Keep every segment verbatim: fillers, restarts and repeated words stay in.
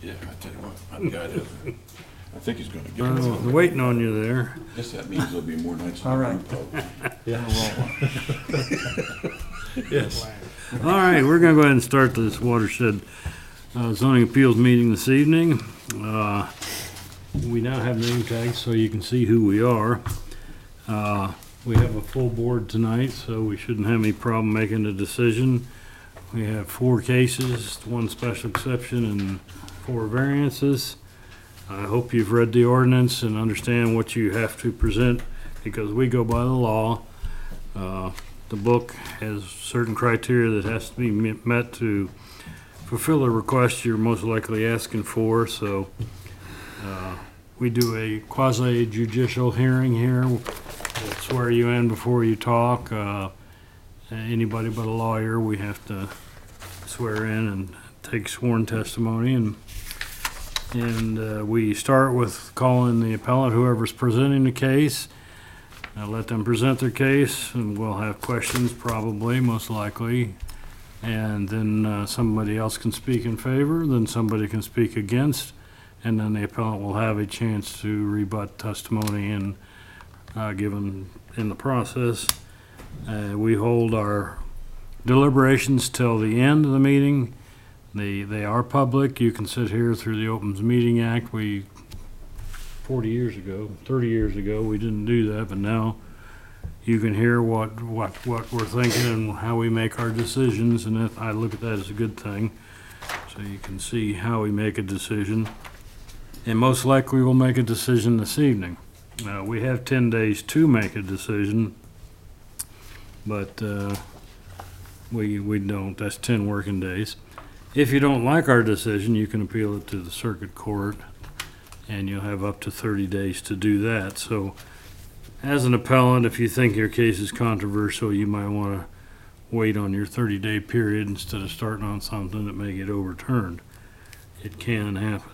Yeah, I tell you what, I've got it. I think he's gonna get Oh, it. waiting on you there. Guess that means there'll be more nights. in All the right. group home. Yes. All right, we're gonna go ahead and start this watershed uh, zoning appeals meeting this evening. Uh, We now have name tags so you can see who we are. Uh, We have a full board tonight, so we shouldn't have any problem making a decision. We have four cases, one special exception and four variances. I hope you've read the ordinance and understand what you have to present, because we go by the law. Uh, The book has certain criteria that has to be me- met to fulfill the request you're most likely asking for, so uh, we do a quasi judicial hearing here. We'll swear you in before you talk. Uh, Anybody but a lawyer, we have to swear in and take sworn testimony, and and uh, we start with calling the appellant, whoever's presenting the case. Uh, let them present their case, and we'll have questions probably, most likely. And then uh, somebody else can speak in favor, then somebody can speak against, and then the appellant will have a chance to rebut testimony and uh, given in the process. Uh, we hold our deliberations till the end of the meeting. They, they are public. You can sit here through the Opens Meeting Act. We, forty years ago, thirty years ago, we didn't do that, but now you can hear what, what, what we're thinking and how we make our decisions, and that, I look at that as a good thing. So you can see how we make a decision. And most likely we'll make a decision this evening. Uh, we have ten days to make a decision, but uh, we, we don't. That's ten working days. If you don't like our decision, you can appeal it to the circuit court, and you'll have up to thirty days to do that. So as an appellant, if you think your case is controversial, you might want to wait on your thirty-day period instead of starting on something that may get overturned. It can happen.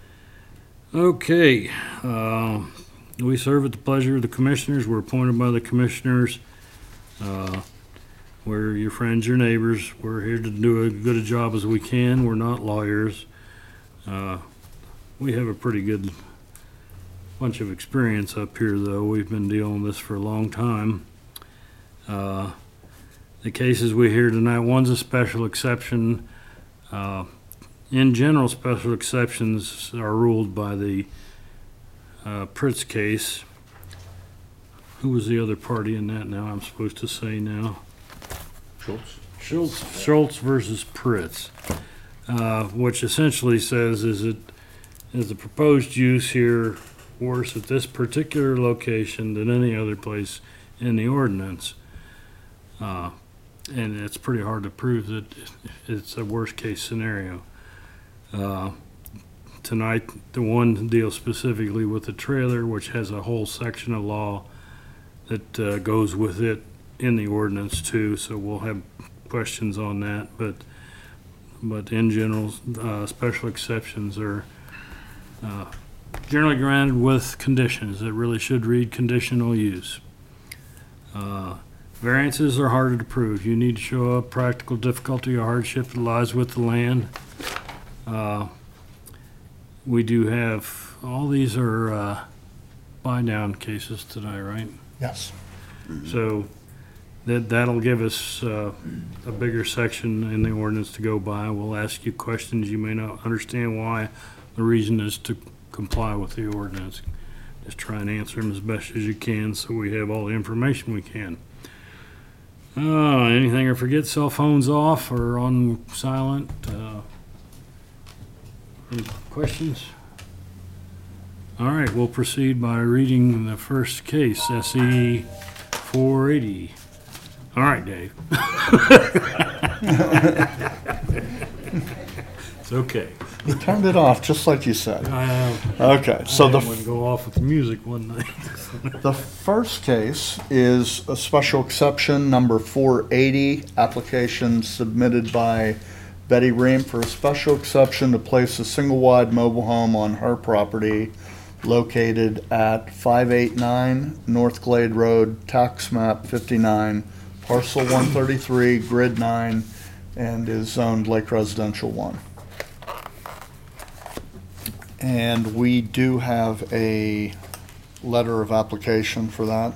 Okay, uh, we serve at the pleasure of the commissioners. We're appointed by the commissioners. Uh, We're your friends, your neighbors. We're here to do as good a job as we can. We're not lawyers. Uh, we have a pretty good bunch of experience up here, though. We've been dealing with this for a long time. Uh, the cases we hear tonight, one's a special exception. Uh, in general, special exceptions are ruled by the uh, Pritz case. Who was the other party in that now? I'm supposed to say now. Schultz? Schultz, Schultz versus Pritz, uh, which essentially says is it is the proposed use here worse at this particular location than any other place in the ordinance, uh, and it's pretty hard to prove that it's a worst case scenario. Uh, tonight, the one deals specifically with the trailer, which has a whole section of law that uh, goes with it in the ordinance too, so we'll have questions on that, but but in general, uh, special exceptions are uh, generally granted with conditions that really should read conditional use. Uh, variances are harder to prove. You need to show up practical difficulty or hardship that lies with the land. Uh, we do have, all these are uh, buy down cases tonight, right? Yes. So that, that'll give us uh, a bigger section in the ordinance to go by. We'll ask you questions you may not understand why. The reason is to comply with the ordinance. Just try and answer them as best as you can so we have all the information we can. Uh, anything I forget? Cell phones off or on silent? Uh, any questions? All right, we'll proceed by reading the first case, S E four eighty. All right, Dave. It's okay. You turned it off just like you said. I, Okay, so I the wouldn't go off with the music one night. The first case is a special exception number four eighty, application submitted by Betty Ream for a special exception to place a single-wide mobile home on her property located at five eighty-nine North Glade Road, tax map fifty-nine, parcel one thirty-three, grid nine, and is zoned Lake Residential one. And we do have a letter of application for that.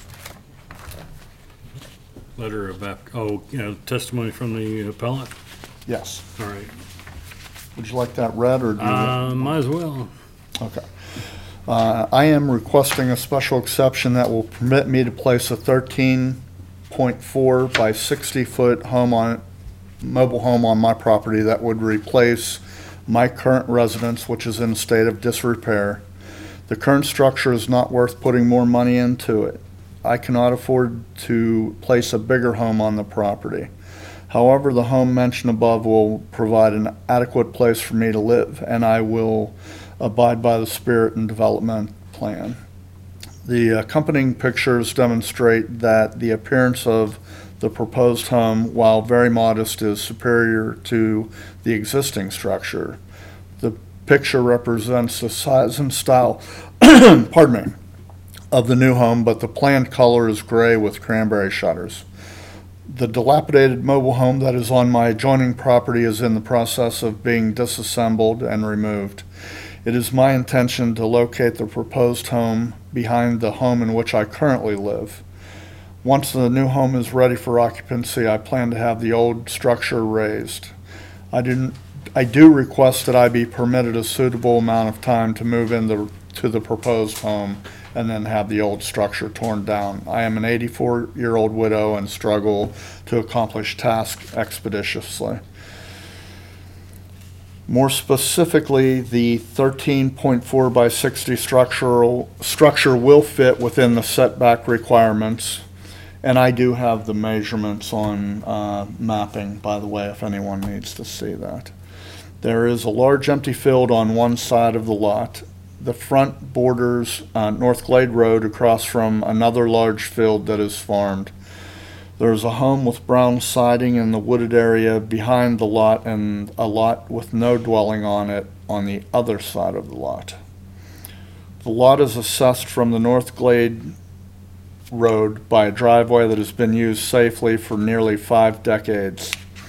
Letter of, app- oh, you know, testimony from the appellant? Yes. All right. Would you like that read, or do you? Uh, might as well. Okay. Uh, I am requesting a special exception that will permit me to place a thirteen point four by sixty foot home on, mobile home on my property that would replace my current residence, which is in a state of disrepair. The current structure is not worth putting more money into it. I cannot afford to place a bigger home on the property. However, the home mentioned above will provide an adequate place for me to live, and I will abide by the spirit and development plan. The accompanying pictures demonstrate that the appearance of the proposed home, while very modest, is superior to the existing structure. The picture represents the size and style, pardon me, of the new home, but the planned color is gray with cranberry shutters. The dilapidated mobile home that is on my adjoining property is in the process of being disassembled and removed. It is my intention to locate the proposed home behind the home in which I currently live. Once the new home is ready for occupancy, I plan to have the old structure raised. I do, I do request that I be permitted a suitable amount of time to move into to the proposed home and then have the old structure torn down. I am an eighty-four-year-old widow and struggle to accomplish tasks expeditiously. More specifically, the thirteen point four by sixty structural structure will fit within the setback requirements, and I do have the measurements on uh, mapping, by the way, if anyone needs to see that. There is a large empty field on one side of the lot. The front borders uh, North Glade Road across from another large field that is farmed. There's a home with brown siding in the wooded area behind the lot and a lot with no dwelling on it on the other side of the lot. The lot is assessed from the North Glade Road by a driveway that has been used safely for nearly five decades.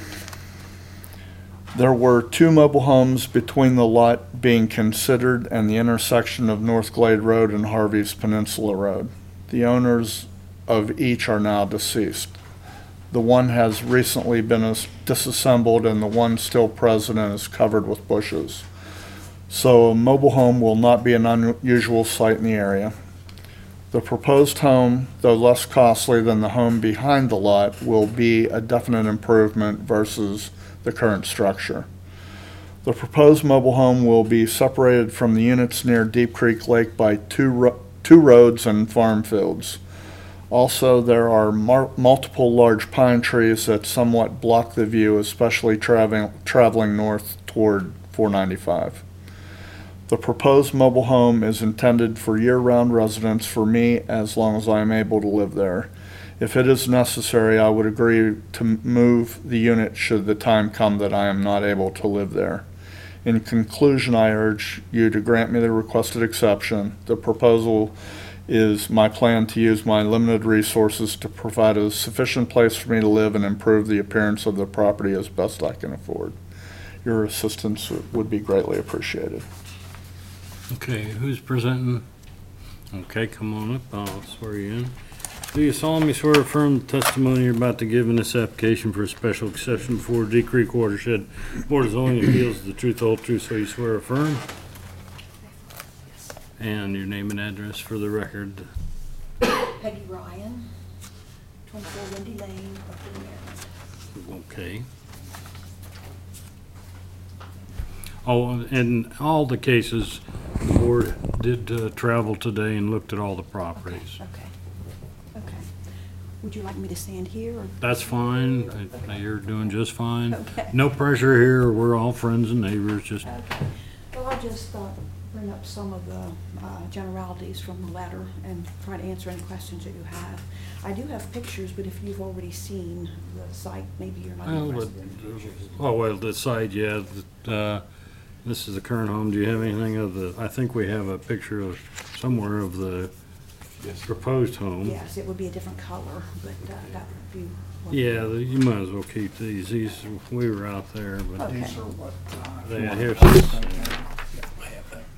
There were two mobile homes between the lot being considered and the intersection of North Glade Road and Harvey's Peninsula Road. The owners of each are now deceased. The one has recently been disassembled and the one still present is covered with bushes. So a mobile home will not be an unusual sight in the area. The proposed home, though less costly than the home behind the lot, will be a definite improvement versus the current structure. The proposed mobile home will be separated from the units near Deep Creek Lake by two, ro two roads and farm fields. Also, there are multiple large pine trees that somewhat block the view, especially traveling, traveling north toward four ninety-five. The proposed mobile home is intended for year-round residence for me as long as I am able to live there. If it is necessary, I would agree to move the unit should the time come that I am not able to live there. In conclusion, I urge you to grant me the requested exception. The proposal is my plan to use my limited resources to provide a sufficient place for me to live and improve the appearance of the property as best I can afford. Your assistance would be greatly appreciated. Okay, who's presenting? Okay, come on up, I'll swear you in. Do you solemnly swear or affirm the testimony you're about to give in this application for a special exception before Deep Creek Watershed Board of Zoning Appeals is the truth, the whole truth, so you swear or affirm? And your name and address for the record. Peggy Ryan, twenty-four Windy Lane, Upton, Maryland. Okay. Oh, in all the cases, the board did uh, travel today and looked at all the properties. Okay, okay. Would you like me to stand here, or? That's fine. Uh, You're doing just fine. Okay. No pressure here. We're all friends and neighbors. Just Okay. Well, I'll just uh, bring up some of the uh, generalities from the letter and try to answer any questions that you have. I do have pictures, but if you've already seen the site, maybe you're not well, interested. but, oh well, the site, yeah. the, Uh, this is the current home. Do you have anything of the? I think we have a picture of somewhere of the Yes. proposed home. Yes, it would be a different color, but uh, that would be. Yeah, the, you might as well keep these. These we were out there, but Okay. These are what, uh, they, here's I have that.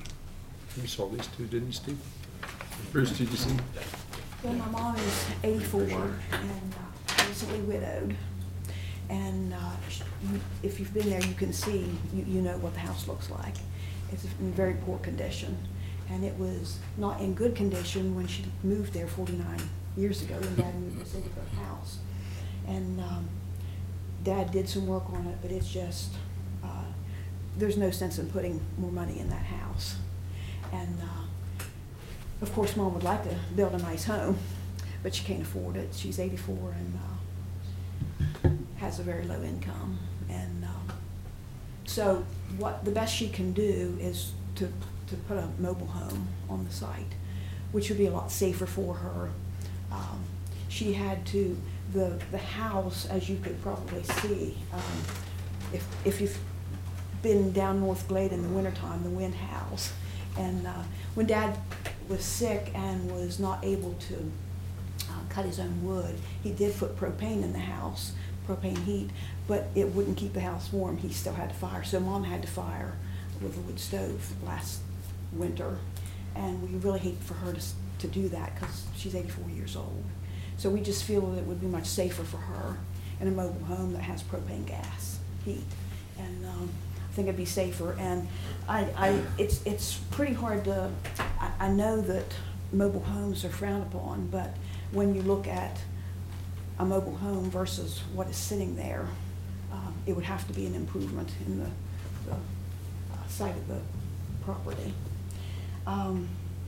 You saw these two, didn't you, Steve? Bruce, did you see? Well, my mom is eighty-four and uh, recently widowed. And uh, sh- you- if you've been there, you can see, you, you know what the house looks like. It's in very poor condition. And it was not in good condition when she moved there forty-nine years ago, when Dad moved us into the house. And um, Dad did some work on it, but it's just, uh, there's no sense in putting more money in that house. And uh, of course, Mom would like to build a nice home, but she can't afford it. She's eighty-four and uh, has a very low income. And um, so what the best she can do is to, to put a mobile home on the site, which would be a lot safer for her. Um, she had to, the, the house, as you could probably see, um, if, if you've been down North Glade in the wintertime, the wind howls. And uh, when Dad was sick and was not able to uh, cut his own wood, he did put propane in the house, propane heat, but it wouldn't keep the house warm. He still had to fire. So Mom had to fire with a wood stove last winter. And we really hate for her to, s- to do that because she's eighty-four years old. So we just feel that it would be much safer for her in a mobile home that has propane gas heat. And um, I think it'd be safer. And I, I, it's, it's pretty hard to, I, I know that mobile homes are frowned upon, but when you look at a mobile home versus what is sitting there, um, it would have to be an improvement in the, the uh, site of the property. Um,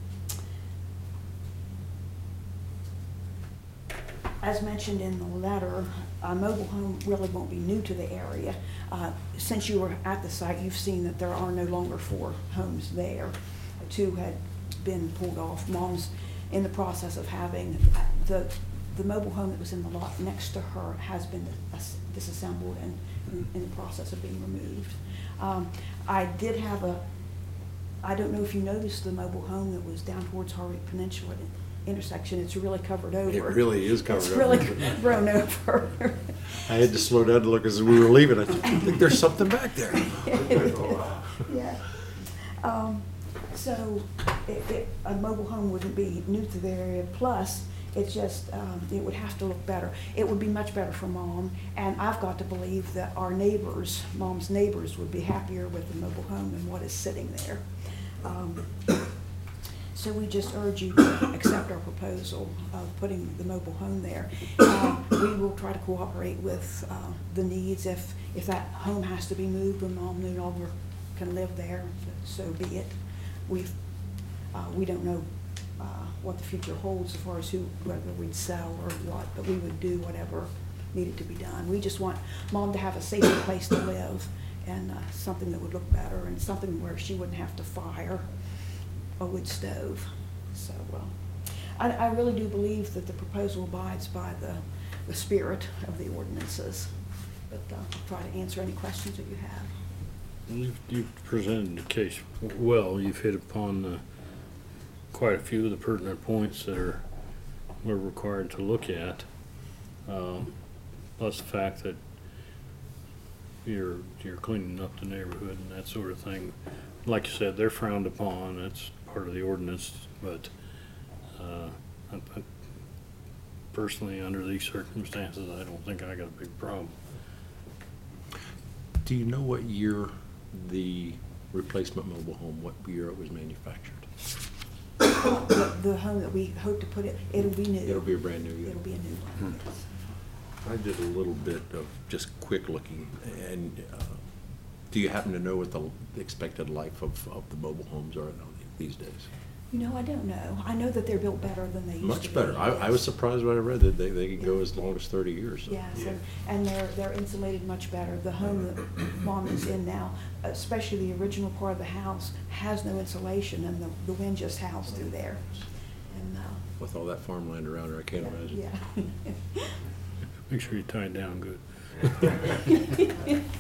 As mentioned in the letter, a mobile home really won't be new to the area. Uh, Since you were at the site, you've seen that there are no longer four homes there. Two had been pulled off. Mom's in the process of having, the, the mobile home that was in the lot next to her has been dis- disassembled and in, in the process of being removed. Um, I did have a, I don't know if you noticed the mobile home that was down towards Harvey Peninsula intersection. It's really covered over. It really is covered It's over. really grown over. I had to slow down to look as we were leaving. I thought, I think there's something back there. Yeah. Um, so it, it, a mobile home wouldn't be new to the area. Plus, it's just, um, it would have to look better. It would be much better for Mom. And I've got to believe that our neighbors, Mom's neighbors, would be happier with the mobile home than what is sitting there. Um, So we just urge you to accept our proposal of putting the mobile home there. Uh, we will try to cooperate with uh, the needs. If, if that home has to be moved when Mom no longer can live there, so be it. We've, uh, we don't know uh, what the future holds as far as who, whether we'd sell or what, but we would do whatever needed to be done. We just want Mom to have a safer place to live and uh, something that would look better and something where she wouldn't have to fire a wood stove. So, well, I, I really do believe that the proposal abides by the, the spirit of the ordinances. But uh, I'll try to answer any questions that you have. You've, you've presented the case well. You've hit upon uh, quite a few of the pertinent points that are we're required to look at. Um, plus the fact that you're you're cleaning up the neighborhood and that sort of thing. Like you said, they're frowned upon. It's part of the ordinance, but uh, I, I personally, under these circumstances, I don't think I got a big problem. Do you know what year the replacement mobile home, what year it was manufactured? The, the home that we hope to put it, it'll be new. It'll be a brand new unit. It'll be a new one, Hmm. yes. I did a little bit of just quick looking, and uh, do you happen to know what the expected life of, of the mobile homes are these days? You know, I don't know. I know that they're built better than they used to be. Much better. I, I was surprised when I read that they, they can go as long as thirty years. so. Yes, and, and they're, they're insulated much better. The home that Mom is in now, especially the original part of the house, has no insulation, and the, the wind just howls through there. And, uh, With all that farmland around her, I can't imagine. yeah. Make sure you tie it down good.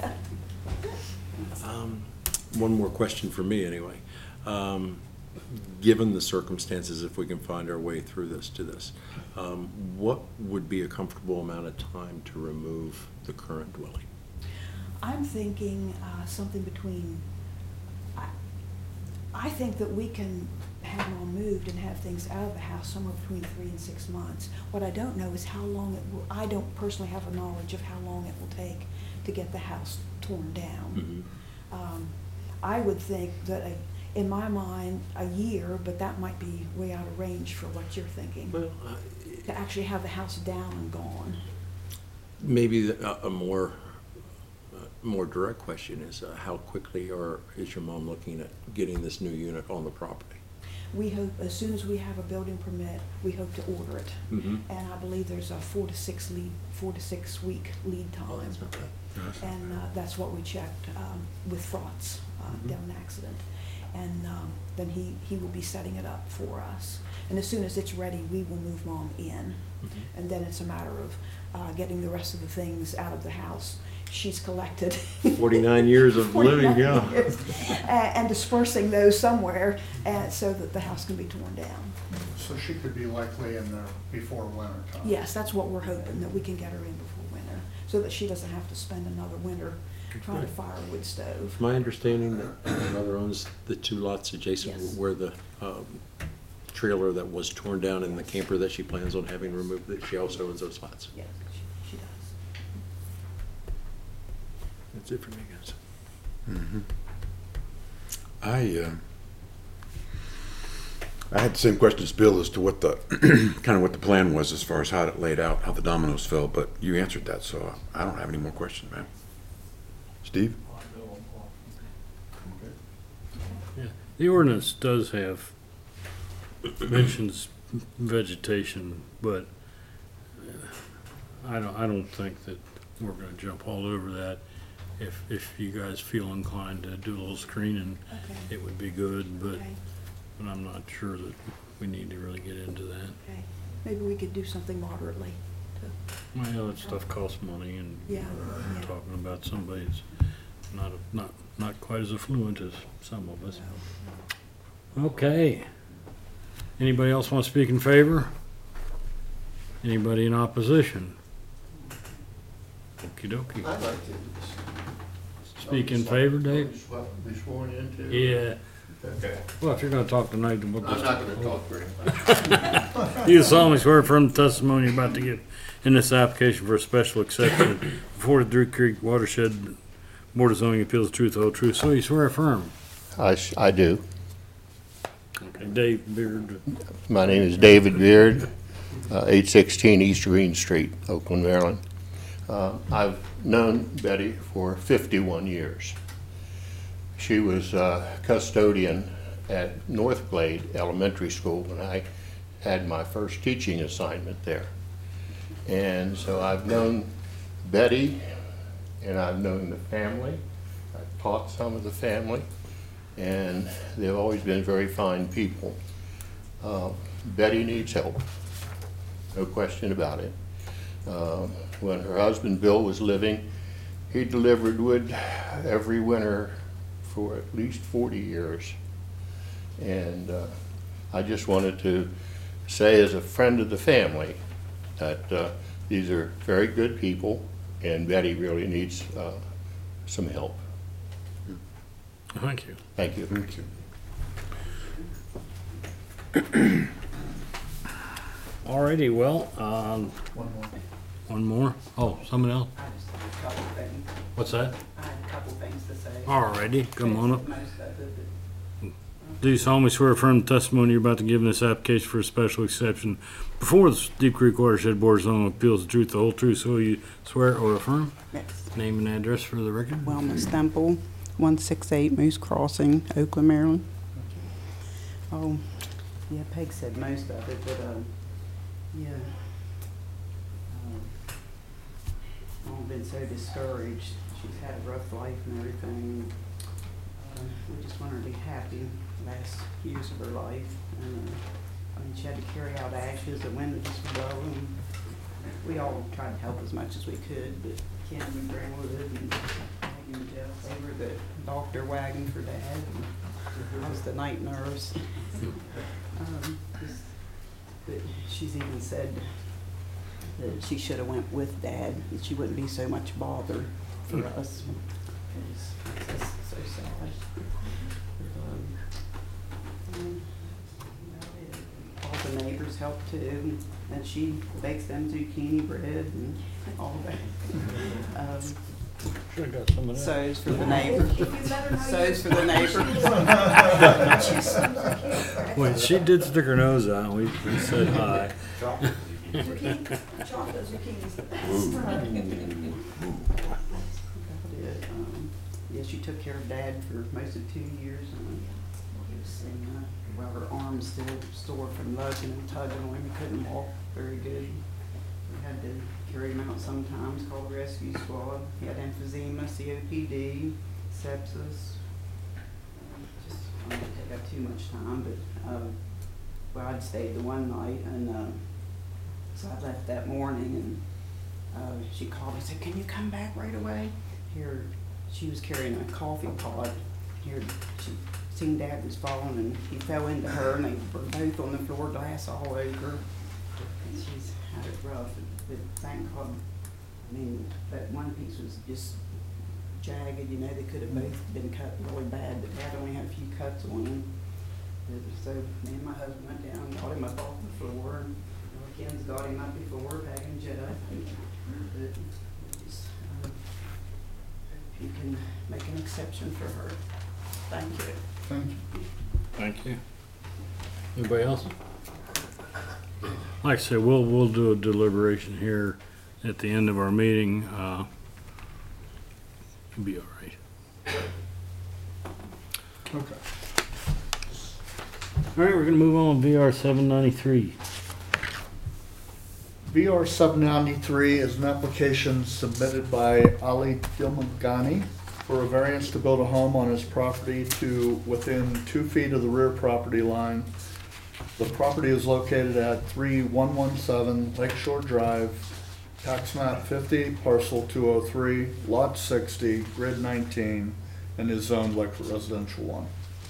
Um, One more question for me, anyway. Um, Given the circumstances, if we can find our way through this to this, um, what would be a comfortable amount of time to remove the current dwelling? I'm thinking uh, something between, I, I think that we can have them all moved and have things out of the house somewhere between three and six months. What I don't know is how long it will, I don't personally have a knowledge of how long it will take to get the house torn down. Mhm. Um, I would think that, a- in my mind, a year, but that might be way out of range for what you're thinking. Well, uh, To actually have the house down and gone. maybe the- a, a more, uh, more direct question is, uh, how quickly or is your mom looking at getting this new unit on the property? We hope, as soon as we have a building permit, we hope to order it. Mm-hmm. And I believe there's a four to six lead, four to six week lead time. And uh, that's what we checked um, with Frotz uh, Mhm. down an accident. And um, then he, he will be setting it up for us. And as soon as it's ready, we will move Mom in. Mhm. And then it's a matter of uh, getting the rest of the things out of the house. She's collected. Forty-nine years of living, yeah. forty-nine years, a- And dispersing those somewhere uh, so that the house can be torn down. So she could be likely in there before winter time? Yes, that's what we're hoping, that we can get her in before winter, so that she doesn't have to spend another winter trying to fire a wood stove. My understanding that her mother owns the two lots adjacent Yes. where the um, trailer that was torn down and the camper that she plans on having removed, that she also owns those lots. Yes, she, she does. That's it for me, guys. I, uh, I had the same question as Bill as to what the, kind of what the plan was as far as how it laid out, how the dominoes fell, but you answered that, so I don't have any more questions, man. Steve? Yeah, the ordinance does have, mentions vegetation, but uh, I don't, I don't think that we're gonna jump all over that. If, if you guys feel inclined to do a little screening, Okay, it would be good, but, okay, but I'm not sure that we need to really get into that. okay. Maybe we could do something moderately to, Well, that stuff costs money, and Yeah, we're yeah. talking about somebody that's not, not, not quite as affluent as some of us. Okay. Anybody else want to speak in favor? Anybody in opposition? Okey dokey. I'd like to. Speak in favor, Dave? Be sworn into? Yeah. Okay. Well, if you're gonna talk tonight, then we'll I'm just. not gonna talk very much. You solemnly swear from the testimony you're about to give in this application for a special exception before the Drew Creek Watershed Board of Zoning Appeals, the truth, the whole truth, so you swear affirm. I, s- I do. Okay, Dave Beard. My name is David Beard, uh, eight sixteen East Green Street, Oakland, Maryland. Uh, I've known Betty for fifty-one years. She was uh, custodian at North Glade Elementary School when I had my first teaching assignment there. And so I've known Betty, and I've known the family. I've taught some of the family, and they've always been very fine people. Uh, Betty needs help, no question about it. Uh, When her husband Bill was living, he delivered wood every winter for at least forty years. And uh, I just wanted to say, as a friend of the family, that uh, these are very good people, and Betty really needs uh, some help. Thank you. Thank you. Thank you. Alrighty, well, um, One more. one more. Oh, someone else? I just have a couple things. What's that? I have a couple things to say. Alrighty, come on up. Most of it, Do you solemnly swear affirm the testimony you're about to give in this application for a special exception before the Deep Creek Watershed Board of Zoning Appeals, the truth, the whole truth, so you swear or affirm? but yes. Name and address for the record? Wilma Stemple, one sixty-eight Moose Crossing, Oakland, Maryland. Oh, yeah, Peg said most of it, but, um, yeah. Um, I've been so discouraged. She's had a rough life and everything. Uh, We just want her to be happy last years of her life. And, uh, I mean, she had to carry out ashes, the wind was blowing. We all tried to help as much as we could, but Kim and Greenwood and Maggie and Jeff, they were the doctor wagon for Dad. And I was the night nurse. Um, just- But she's even said that she should have went with Dad, that she wouldn't be so much bother for us. It's it's just so sad. Um, daughters help too, and she bakes them zucchini bread and all that. Um, Should've got some of that. So's for the neighbors. So's for the neighbors. Wait, she did stick her nose out. We, we said hi. Zucchini, chocolate zucchini's the best. did, um, yeah, she took care of Dad for most of two years, um, and, uh, while her arms still sore from lugging and tugging on him, he couldn't walk very good. We had to carry him out sometimes, call the rescue squad. He had emphysema, C O P D, sepsis. Um, Just, I don't want to take up too much time, but, um, well, I'd stayed the one night, and, um, so I left that morning, and, uh, she called and said, "Can you come back right away?" Here, she was carrying a coffee pot. Here, she seen Dad was falling, and he fell into her, and they were both on the floor, glass all over. And she's had it rough, but thank God, I mean, that one piece was just jagged, you know, they could have both been cut really bad, but Dad only had a few cuts on him. But so me and my husband went down and got him up off the floor, and Ken's got him up before, packing Judd. But just, uh, you can make an exception for her. Thank you. Thank you. Thank you. Anybody else? Like I said, we'll, we'll do a deliberation here at the end of our meeting. Uh, It'll be all right. Okay. All right, we're gonna move on to V R seven ninety-three. V R seven ninety-three is an application submitted by Ali Dilmagani for a variance to build a home on his property to within two feet of the rear property line. The property is located at three one one seven Lakeshore Drive, tax map fifty, parcel two oh three, lot sixty, grid nineteen, and is zoned like residential one.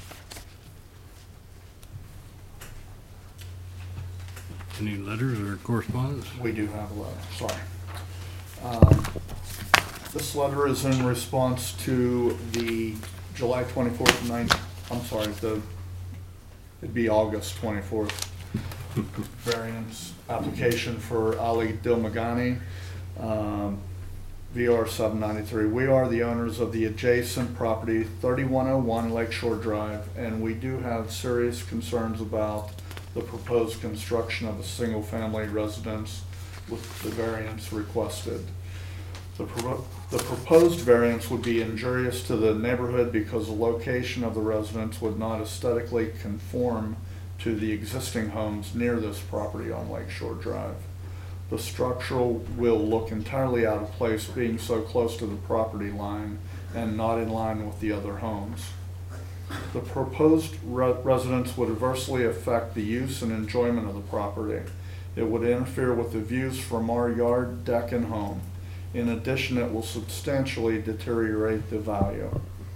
Any letters or correspondence? We do have a letter, sorry. Um, This letter is in response to the July twenty-fourth, nine, I'm sorry, the, it'd be August twenty-fourth variance application for Ali Dilmagani, um, V R seven ninety-three. We are the owners of the adjacent property, thirty-one oh one Lakeshore Drive, and we do have serious concerns about the proposed construction of a single-family residence with the variance requested. The, pro the proposed variance would be injurious to the neighborhood because the location of the residence would not aesthetically conform to the existing homes near this property on Lakeshore Drive. The structural will look entirely out of place being so close to the property line and not in line with the other homes. The proposed re residence would adversely affect the use and enjoyment of the property. It would interfere with the views from our yard, deck, and home. In addition, it will substantially deteriorate the value.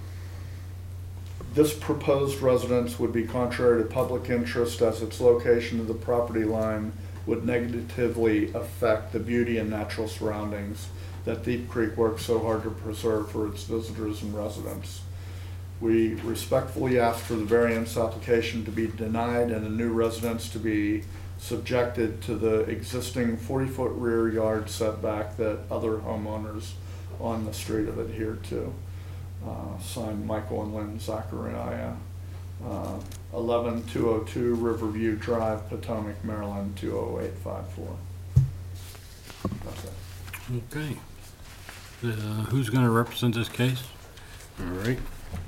This proposed residence would be contrary to public interest as its location to the property line would negatively affect the beauty and natural surroundings that Deep Creek works so hard to preserve for its visitors and residents. We respectfully ask for the variance application to be denied and a new residence to be subjected to the existing forty-foot rear yard setback that other homeowners on the street have adhered to. Uh, signed Michael and Lynn Zachariah, uh, eleven two oh two Riverview Drive, Potomac, Maryland, two oh eight five four. That's it. Okay. Uh, who's gonna represent this case? All right.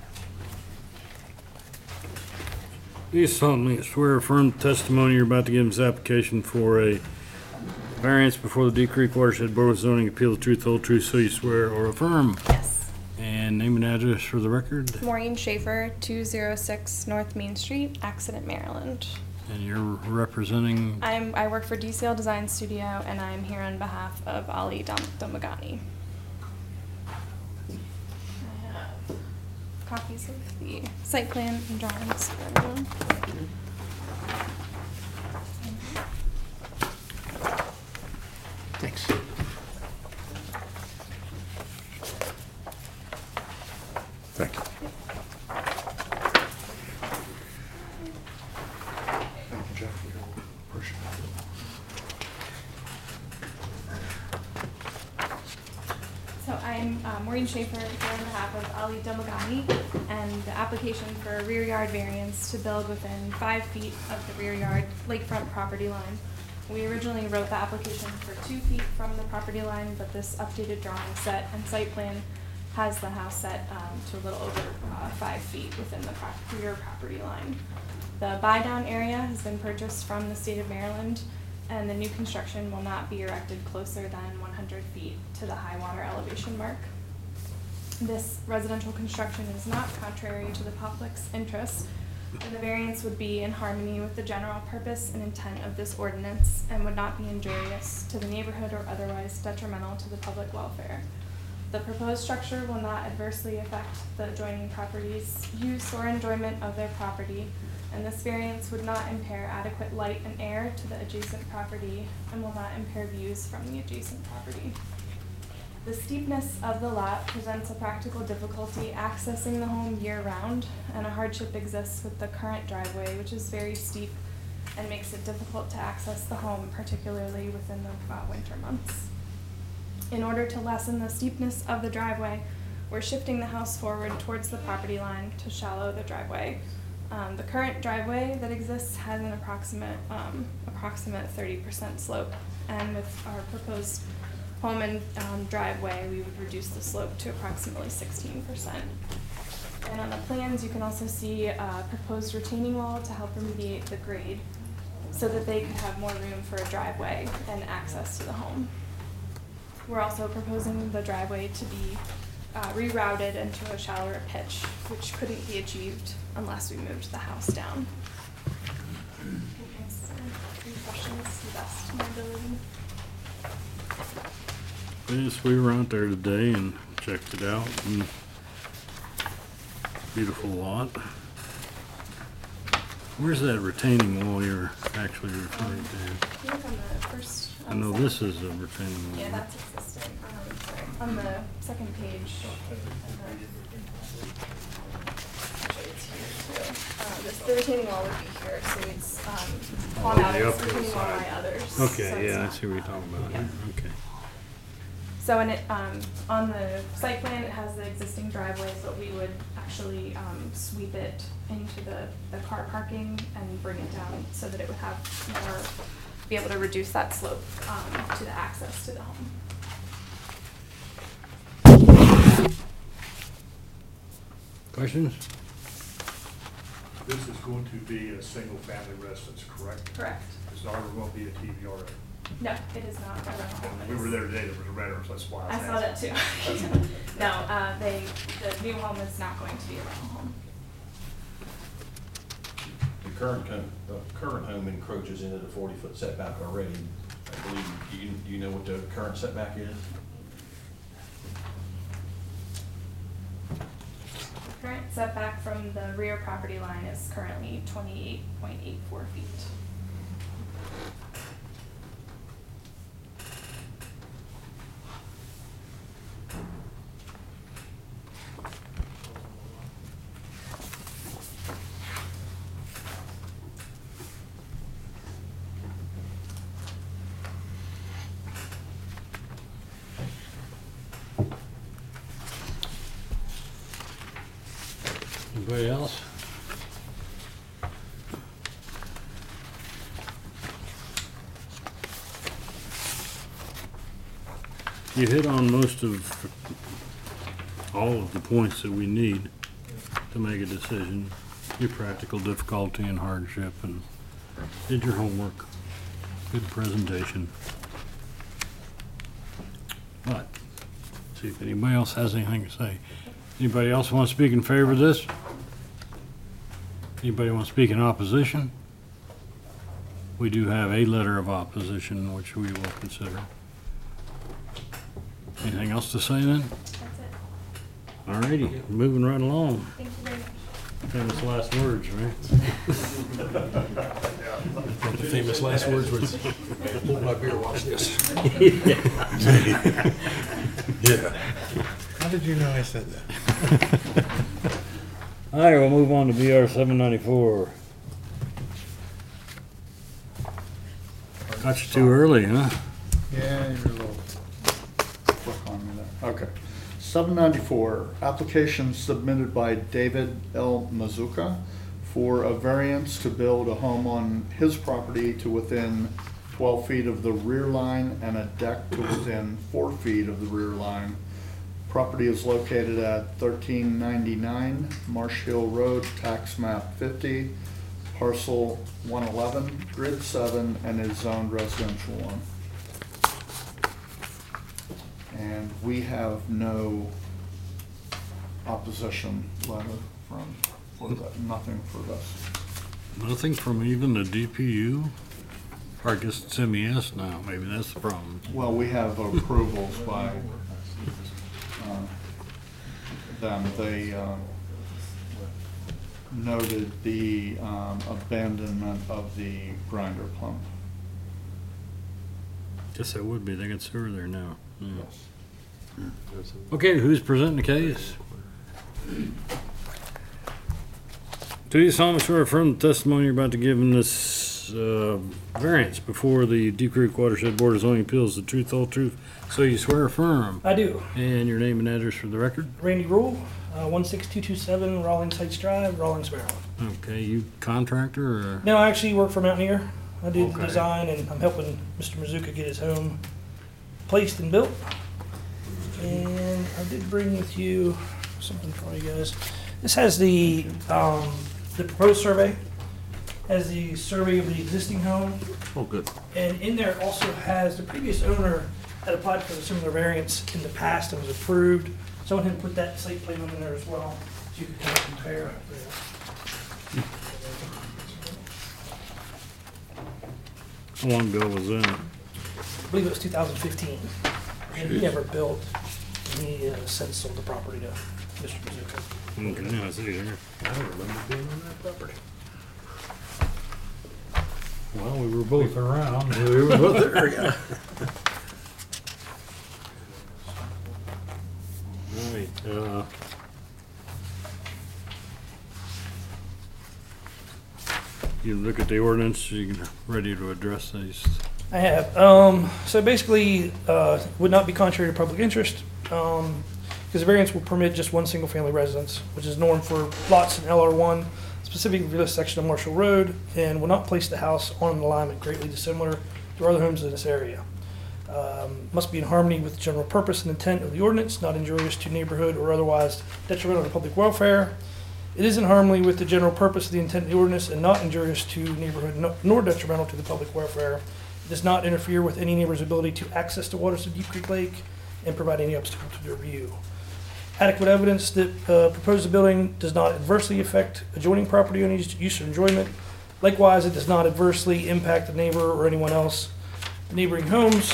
You solemnly swear or affirm the testimony you're about to give in this application for a variance before the Deep Creek Watershed Board of Zoning Appeal, the truth, the whole truth, so you swear or affirm. Yes. And name and address for the record. Maureen Schaefer, two oh six North Main Street, Accident, Maryland. And you're representing, I'm, I work for D C L Design Studio, and I'm here on behalf of Ali Dom- Domagani. I have copies of the site plan and drawings for everyone. Thanks. Thank you. Thank you, Jeff. Appreciate it. Maureen Schaefer here on behalf of Ali Domagani and the application for a rear yard variance to build within five feet of the rear yard lakefront property line. We originally wrote the application for two feet from the property line, but this updated drawing set and site plan has the house set um, to a little over uh, five feet within the pro- rear property line. The buy-down area has been purchased from the state of Maryland, and the new construction will not be erected closer than one hundred feet to the high water elevation mark. This residential construction is not contrary to the public's interest, and the variance would be in harmony with the general purpose and intent of this ordinance and would not be injurious to the neighborhood or otherwise detrimental to the public welfare. The proposed structure will not adversely affect the adjoining property's use or enjoyment of their property, and this variance would not impair adequate light and air to the adjacent property and will not impair views from the adjacent property. The steepness of the lot presents a practical difficulty accessing the home year-round, and a hardship exists with the current driveway, which is very steep and makes it difficult to access the home, particularly within the uh, winter months. In order to lessen the steepness of the driveway, we're shifting the house forward towards the property line to shallow the driveway. Um, the current driveway that exists has an approximate um, approximate thirty percent slope, and with our proposed home and um, driveway, we would reduce the slope to approximately sixteen percent. And on the plans, you can also see a proposed retaining wall to help remediate the grade so that they could have more room for a driveway and access to the home. We're also proposing the driveway to be uh, rerouted into a shallower pitch, which couldn't be achieved unless we moved the house down. Answer any questions to the best of my ability. Yes, we were out there today and checked it out, and beautiful lot. Where's that retaining wall you're actually referring to? If you look on the first. I um, know second- this is a retaining wall. Yeah, that's existing. Um, sorry, on the second page. and then- Actually, it's here too. Uh, this, the retaining wall would be here, so it's, um, Oh, on out, the it's upper retaining wall side. by others. so Okay, it's yeah, I not- see what you're talking about. Yeah. Okay. So in it, um, on the site plan, it has the existing driveway, but we would actually, um, sweep it into the, the car parking and bring it down so that it would have more, be able to reduce that slope, um, to the access to the home. Questions? This is going to be a single-family residence, correct? Correct. It's not going to be a T V R A. No, it is not a rental home. It We is- were there today, there was a renter, so that's why I I was saw that asking. too. No, uh, they, the new home is not going to be a rental home. The current, con- the current home encroaches into the forty-foot setback already. I believe, do you, do you know what the current setback is? The current setback from the rear property line is currently twenty-eight point eight four feet. Anybody else? You hit on most of, all of the points that we need to make a decision. Your practical difficulty and hardship, and did your homework. Good presentation. But, see if anybody else has anything to say. Anybody else want to speak in favor of this? Anybody want to speak in opposition? We do have a letter of opposition, which we will consider. Anything else to say then? That's it. All righty, moving right along. Thank you very much. Famous last words, right? The famous last words was, hold my beer, watch this. Yeah. How did you know I said that? All right, we'll move on to B R seven ninety-four. Got you too early, huh? Yeah, you're a little quick on me there. Okay. seven ninety-four, application submitted by David L. Mazuka for a variance to build a home on his property to within twelve feet of the rear line and a deck to within four feet of the rear line. Property is located at thirteen ninety-nine Marsh Hill Road, tax map fifty, parcel one eleven, grid seven, and is zoned residential one. And we have no opposition letter from, for that, nothing for this. Nothing from even the D P U? Or I guess it's M E S now, maybe that's the problem. Well, we have approvals by uh, them. They uh, noted the um, abandonment of the grinder pump. Guess that would be, they got sewer there now. Yeah. Okay, who's presenting the case? Do you solemnly swear or affirm the testimony you're about to give in this uh, variance before the Deep Creek Watershed Board of Zoning Appeals, the truth, whole truth, so you swear or affirm? I do. And your name and address for the record? Randy Rule, uh, one six two two seven Rawlings Heights Drive, Rawlings, Maryland. Okay, you contractor or? No, I actually work for Mountaineer. I did Okay. the design, and I'm helping Mister Mazuka get his home placed and built. And I did bring with you something for you guys. This has the um, the proposed survey, has the survey of the existing home, Oh, good. and in there also has the previous owner had applied for a similar variance in the past and was approved. Someone had put that site plan in there as well, so you could kind of compare. How long ago was that? I believe it was two thousand fifteen, and he never built. And he uh, since sold the property to Mister Mazuka. Okay, I see there. I don't remember being on that property. Well, we were both around. We were both there, yeah. Right, uh. You look at the ordinance, you can, ready to address these. I have. Um, so basically, uh, would not be contrary to public interest, um, because the variance will permit just one single-family residence, which is norm for lots in L R one, specifically for this section of Marshall Road, and will not place the house on an alignment greatly dissimilar to other homes in this area. Um, must be in harmony with the general purpose and intent of the ordinance, not injurious to neighborhood or otherwise detrimental to public welfare. It is in harmony with the general purpose of the intent of the ordinance and not injurious to neighborhood no- nor detrimental to the public welfare. It does not interfere with any neighbor's ability to access the waters of Deep Creek Lake and provide any obstacle to their view. Adequate evidence that uh, proposed building does not adversely affect adjoining property owners' use or enjoyment. Likewise, it does not adversely impact the neighbor or anyone else. The neighboring homes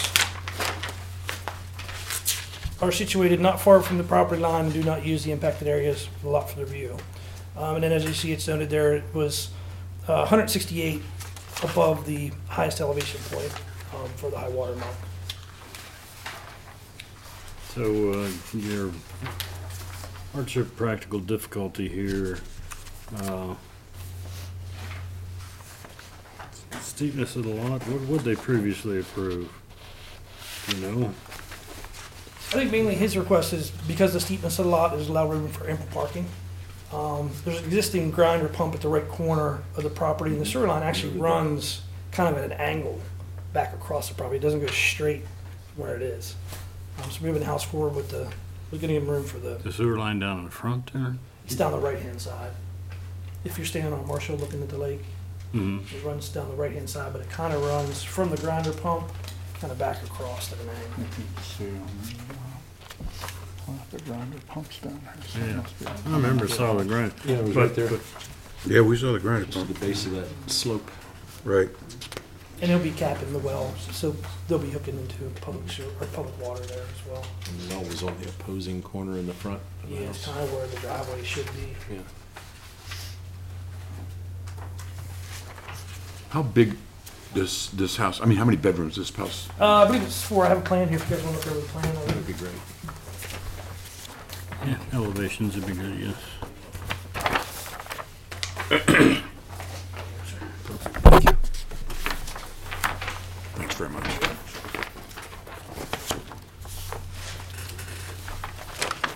are situated not far from the property line and do not use the impacted areas of the lot for their view. Um, and then as you see, it's noted there, it was uh, one hundred sixty-eight above the highest elevation point um, for the high water mark. So, uh, your hardship practical difficulty here, uh, steepness of the lot, what would they previously approve? Do you know? I think mainly his request is because the steepness of the lot is allow room for ample parking. Um, there's an existing grinder pump at the right corner of the property, and the sewer line actually runs kind of at an angle back across the property. It doesn't go straight from where it is. Um, so moving the house forward with the, we're getting him room for the, The sewer line down in the front there? it's down the right-hand side. If you're standing on Marshall looking at the lake, Mm-hmm. it runs down the right-hand side, but it kind of runs from the grinder pump, kind of back across at an angle. See, um, uh, the grinder pumps down there. so it Yeah. must be- I remember saw the grind. Yeah, it was But- right there. but- Yeah, we saw the grinder Just at pump, the base of that slope. right. And he'll be capping the well, so they'll be hooking into public sewer, or public water there as well. And the well was on the opposing corner in the front of the Yeah, it's house. kind of where the driveway should be. Yeah. How big this, this house, I mean, how many bedrooms this house? Uh, I believe it's four. I have a plan here if you guys want to look over the plan. I'll- That'd be great. Yeah, elevations would be good, yes. Thanks very much.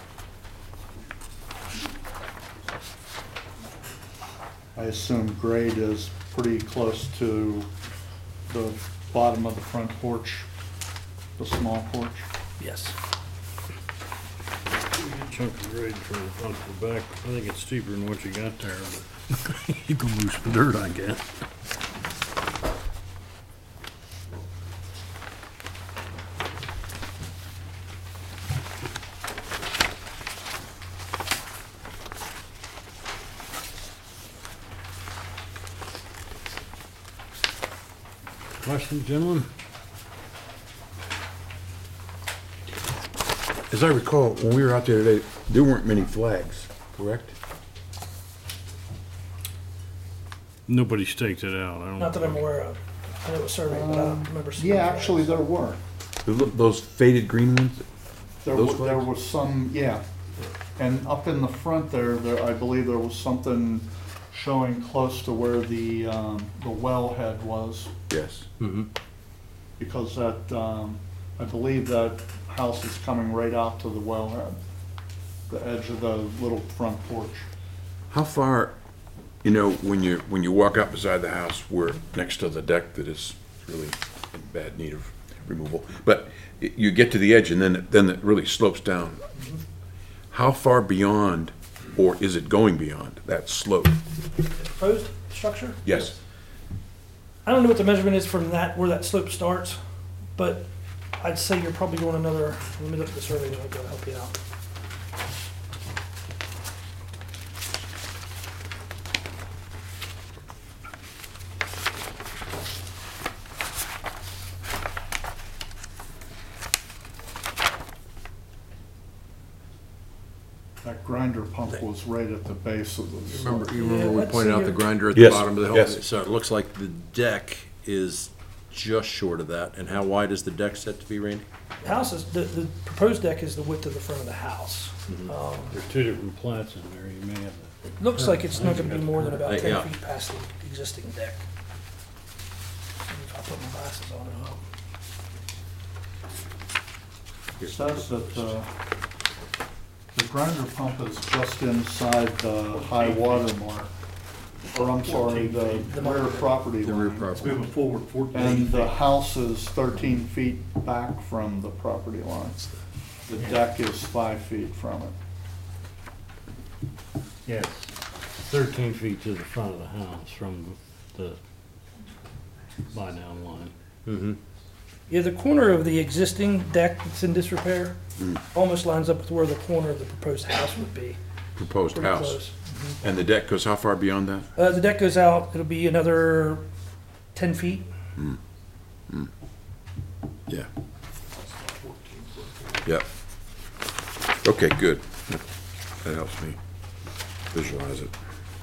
I assume grade is pretty close to the bottom of the front porch, the small porch. Yes. Chunk of grade for the front to the back. I think it's steeper than what you got there, but you can move some dirt, I guess. Questions, gentlemen? As I recall, when we were out there today, there weren't many flags, correct? Nobody staked it out. I don't. Not that I'm aware of. I know it was surveyed, but I don't remember seeing. Yeah, it. actually, there were. The lo- Those faded green ones? There Those was, there flags? was some, yeah. And up in the front there, there, I believe there was something showing close to where the, um, the wellhead was. Yes. Mm-hmm. Because that, um, I believe that house is coming right out to the wellhead, the edge of the little front porch. How far, you know, when you, when you walk out beside the house, we're next to the deck that is really in bad need of removal, but y- you get to the edge and then, it- then it really slopes down. How far beyond, or is it going beyond, that slope? Proposed structure? Yes. I don't know what the measurement is from that, where that slope starts, but I'd say you're probably going another, let me look at the survey note to help you out. That grinder pump was right at the base of the slope. Remember, you Yeah, remember we let's pointed see out the your- grinder at the Yes, bottom of the hill? yes. So it looks like the deck is just short of that. And how wide is the deck set to be, Randy? The house is, the, the proposed deck is the width of the front of the house. Um, There's two different plats in there. You may have to. It looks like it's not gonna be more than about Uh, ten yeah. feet past the existing deck. If I put my glasses on it. It says that uh, the grinder pump is just inside the high water mark, or I'm sorry, the The rear mark. property The rear line. property. Moving forward fourteen And feet. the house is thirteen feet back from the property line. The deck is five feet from it. Yes. Thirteen feet to the front of the house from the buy down line. Mm-hmm. Yeah, the corner of the existing deck that's in disrepair Mm. almost lines up with where the corner of the proposed house would be. Proposed Pretty house. close. And the deck goes how far beyond that? Uh, the deck goes out, it'll be another ten feet. Yeah. Yep. Okay, good. That helps me visualize it.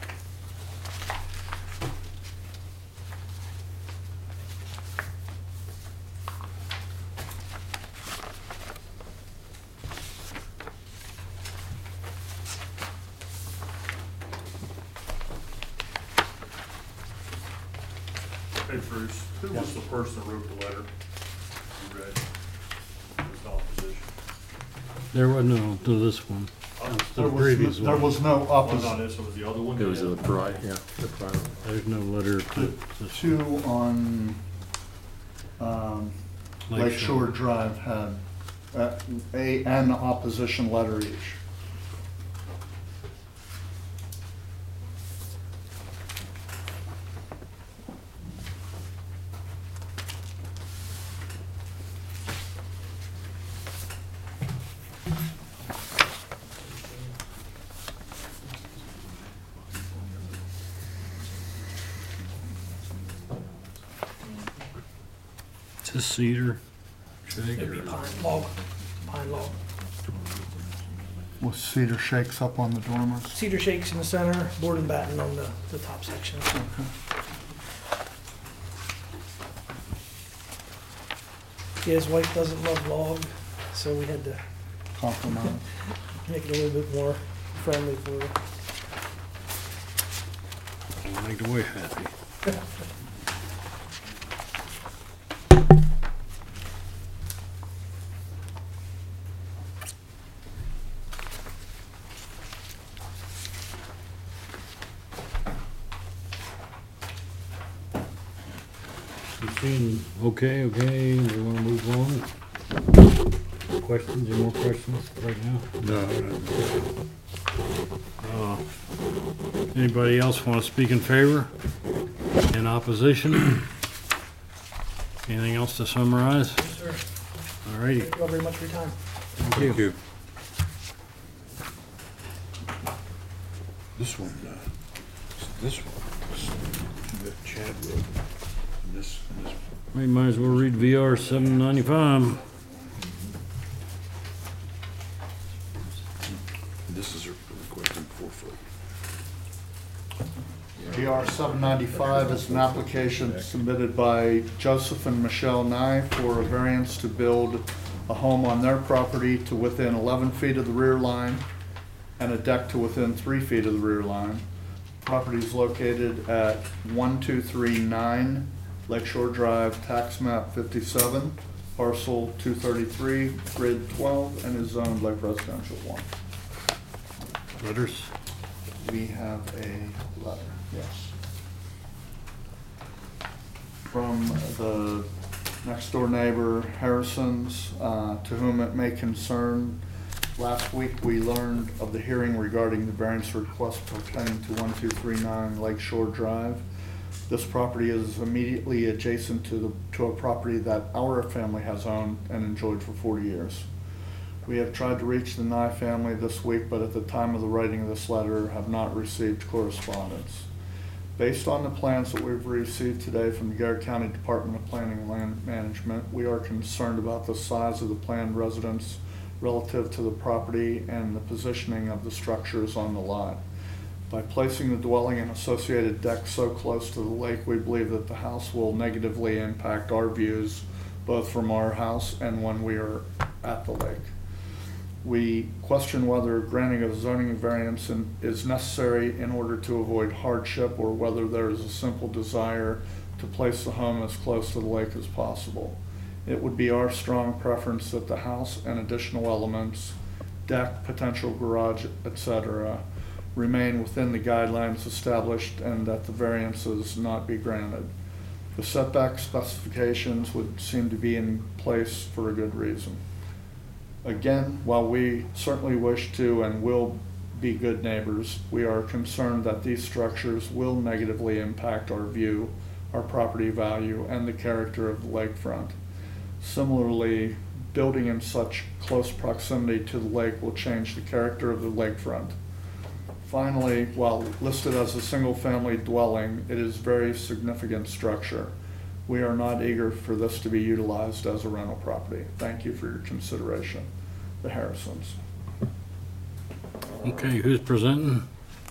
Hey Bruce, who was the person that wrote the letter you read? His opposition? There was no to this one. It's the There was, previous there one. was no Well, not opposition. this, it was the other one? It was the prior, yeah, the prior. There's no letter to this Two on um, Lake Shore Drive had uh, a, an opposition letter each. It's a cedar shake It'd be or pine log, pine log. With cedar shakes up on the dormers. Cedar shakes in the center, board and batten on the, the top section. Yeah, his wife doesn't love log, so we had to Compromise. make it a little bit more friendly for her. make the wife happy. You seeing, okay, okay, we wanna move on? Questions, any more questions right now? No, Uh, Anybody else wanna speak in favor? In opposition? Anything else to summarize? Yes, sir. All righty, Thank you all very much for your time. thank you. this one, uh, this one, the Chad Road, and this, and this. We might as well read V R seven ninety-five. This is requesting four foot. D R seven ninety-five is an application submitted by Joseph and Michelle Nye for a variance to build a home on their property to within eleven feet of the rear line and a deck to within three feet of the rear line. Property is located at one two three nine Lakeshore Drive, tax map fifty-seven, parcel two thirty-three, grid twelve, and is zoned like residential one. Letters? We have a letter, yes. From the next door neighbor, Harrison's, uh, to whom it may concern. Last week, we learned of the hearing regarding the variance request pertaining to one two three nine Lakeshore Drive. This property is immediately adjacent to the, to a property that our family has owned and enjoyed for forty years. We have tried to reach the Nye family this week, but at the time of the writing of this letter, have not received correspondence. Based on the plans that we've received today from the Garrett County Department of Planning and Land Management, we are concerned about the size of the planned residence relative to the property and the positioning of the structures on the lot. By placing the dwelling and associated deck so close to the lake, we believe that the house will negatively impact our views, both from our house and when we are at the lake. We question whether granting a zoning variance in- is necessary in order to avoid hardship, or whether there is a simple desire to place the home as close to the lake as possible. It would be our strong preference that the house and additional elements, deck, potential garage, et cetera, remain within the guidelines established and that the variances not be granted. The setback specifications would seem to be in place for a good reason. Again, while we certainly wish to and will be good neighbors, we are concerned that these structures will negatively impact our view, our property value, and the character of the lakefront. Similarly, building in such close proximity to the lake will change the character of the lakefront. Finally, while listed as a single-family dwelling, it is a very significant structure. We are not eager for this to be utilized as a rental property. Thank you for your consideration. The Harrisons. Okay, who's presenting?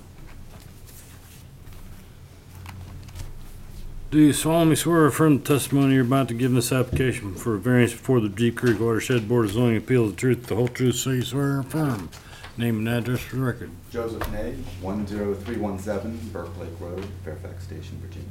Do you solemnly swear or affirm the testimony you're about to give in this application for a variance before the Deep Creek Watershed Board of Zoning Appeals, the truth, the whole truth, so you swear or affirm? Name and address for the record. Joseph Nag, one zero three one seven Burke Lake Road, Fairfax Station, Virginia.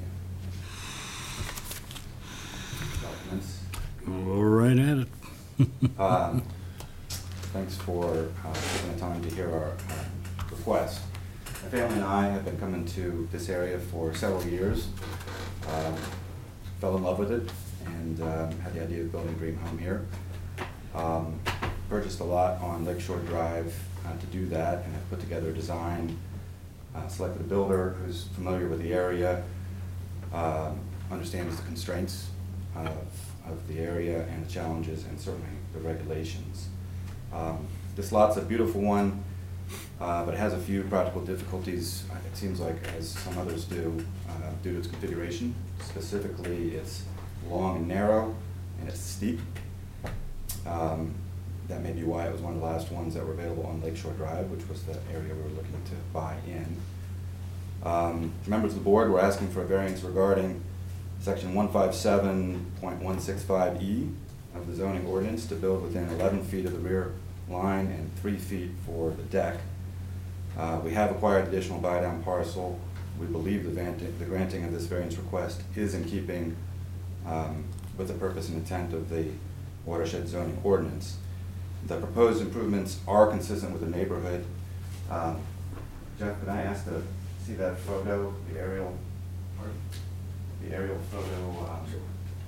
Documents. Go right at it. Um, Thanks for uh, taking the time to hear our uh, request. My family and I have been coming to this area for several years. Um, Fell in love with it and um, had the idea of building a dream home here. Um, Purchased a lot on Lakeshore Drive uh, to do that, and have put together a design, uh, selected a builder who's familiar with the area, um, understands the constraints of, of the area and the challenges and certainly the regulations. Um, this lot's a beautiful one, uh, but it has a few practical difficulties, uh, it seems like, as some others do, uh, due to its configuration. Specifically, it's long and narrow, and it's steep. Um, That may be why it was one of the last ones that were available on Lakeshore Drive, which was the area we were looking to buy in. Um, members of the board were asking for a variance regarding section one fifty-seven point one six five E of the zoning ordinance to build within eleven feet of the rear line and three feet for the deck. Uh, we have acquired additional buy-down parcel. We believe the, vanti- the granting of this variance request is in keeping um, with the purpose and intent of the watershed zoning ordinance. The proposed improvements are consistent with the neighborhood. Um, Jeff, can I ask to see that photo, the aerial, the aerial photo? Um,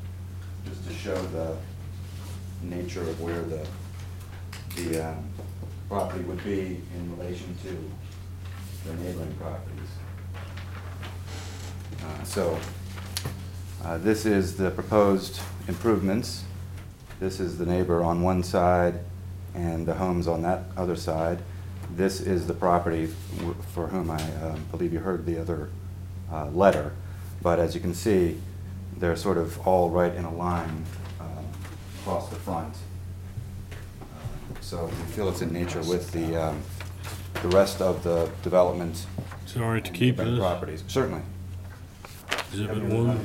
just to show the nature of where the, the um, property would be in relation to the neighboring properties. Uh, So, uh, this is the proposed improvements. This is the neighbor on one side and the homes on that other side. This is the property w- for whom I um, believe you heard the other uh, letter. But as you can see, they're sort of all right in a line um, across the front. Uh, So we feel it's in nature with the, um, the rest of the development. Sorry to and keep neighboring this. Properties, certainly. Exhibit one.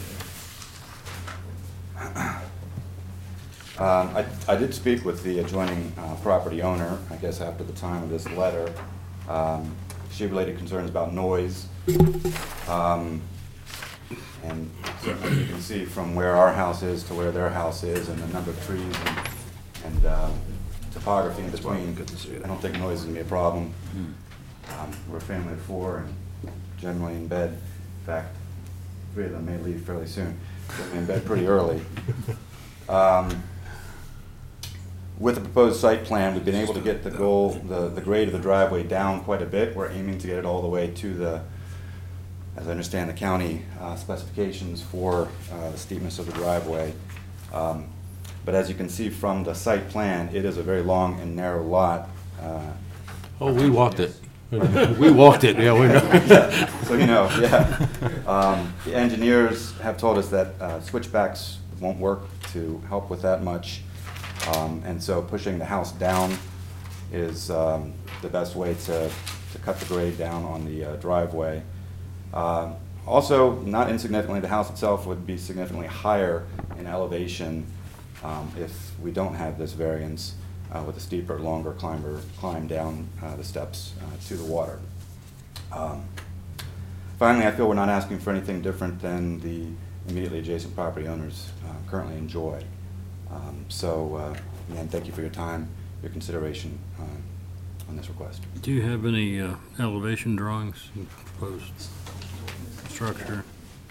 Um, I, I did speak with the adjoining uh, property owner, I guess after the time of this letter. Um, She related concerns about noise. Um, And certainly you can see from where our house is to where their house is and the number of trees and, and uh, topography in between. I don't think noise is gonna be a problem. Um, We're a family of four and generally in bed. In fact, three of them may leave fairly soon. Get me in bed pretty early. Um, With the proposed site plan, we've been able to get the goal, the, the grade of the driveway down quite a bit. We're aiming to get it all the way to the, as I understand, the county uh, specifications for uh, the steepness of the driveway. Um, But as you can see from the site plan, it is a very long and narrow lot. Uh, Oh, we walked it. We walked it, yeah, we know. So, you know, yeah. Um, The engineers have told us that uh, switchbacks won't work to help with that much. Um, And so pushing the house down is um, the best way to, to cut the grade down on the uh, driveway. Uh, Also, not insignificantly, the house itself would be significantly higher in elevation um, if we don't have this variance uh, with a steeper, longer climber, climb down uh, the steps uh, to the water. Um, Finally, I feel we're not asking for anything different than the immediately adjacent property owners uh, currently enjoy. Um, So, uh, again, thank you for your time, your consideration uh, on this request. Do you have any uh, elevation drawings and proposed structure?